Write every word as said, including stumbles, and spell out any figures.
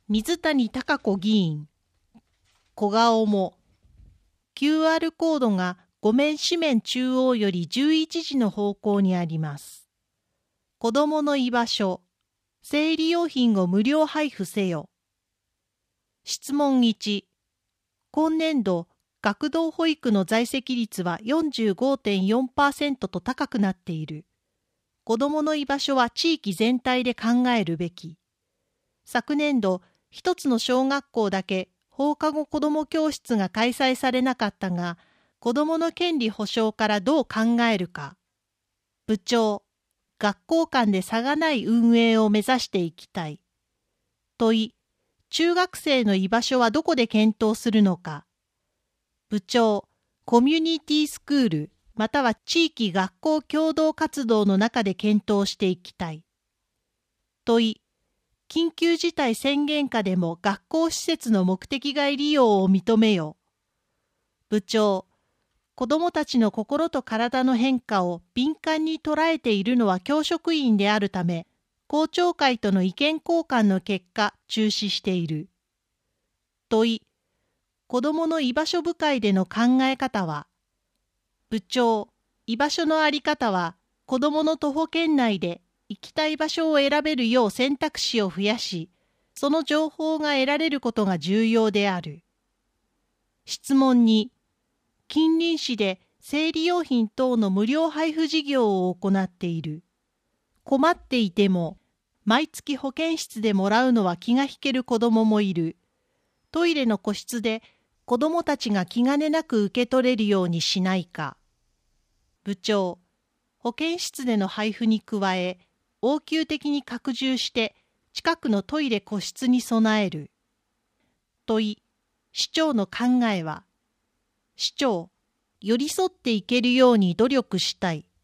水谷貴子議員、小顔も、キューアール コードがご面紙面中央よりじゅういちじの方向にあります。子どもの居場所、生理用品を無料配布せよ。質問いち、今年度、学童保育の在籍率は よんじゅうごてんよんパーセント と高くなっている。子どもの居場所は地域全体で考えるべき。昨年度、一つの小学校だけ放課後子ども教室が開催されなかったが、子どもの権利保障からどう考えるか。部長、学校間で差がない運営を目指していきたい。問い、中学生の居場所はどこで検討するのか。部長、コミュニティスクールまたは地域学校共同活動の中で検討していきたい。問い、緊急事態宣言下でも学校施設の目的外利用を認めよ。部長、子どもたちの心と体の変化を敏感に捉えているのは教職員であるため、校長会との意見交換の結果、中止している。問い、子どもの居場所部会での考え方は、部長、居場所のあり方は、子どもの徒歩圏内で行きたい場所を選べるよう選択肢を増やし、その情報が得られることが重要である。質問に、近隣市で生理用品等の無料配布事業を行っている。困っていても、毎月保健室でもらうのは気が引ける子どももいる。トイレの個室で子どもたちが気兼ねなく受け取れるようにしないか。部長、保健室での配布に加え、応急的に拡充して近くのトイレ個室に備える。問い、市長の考えは、市長、寄り添っていけるように努力したい。